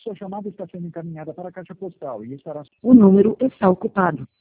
Sua chamada está sendo encaminhada para a caixa postal e estará... O número está ocupado.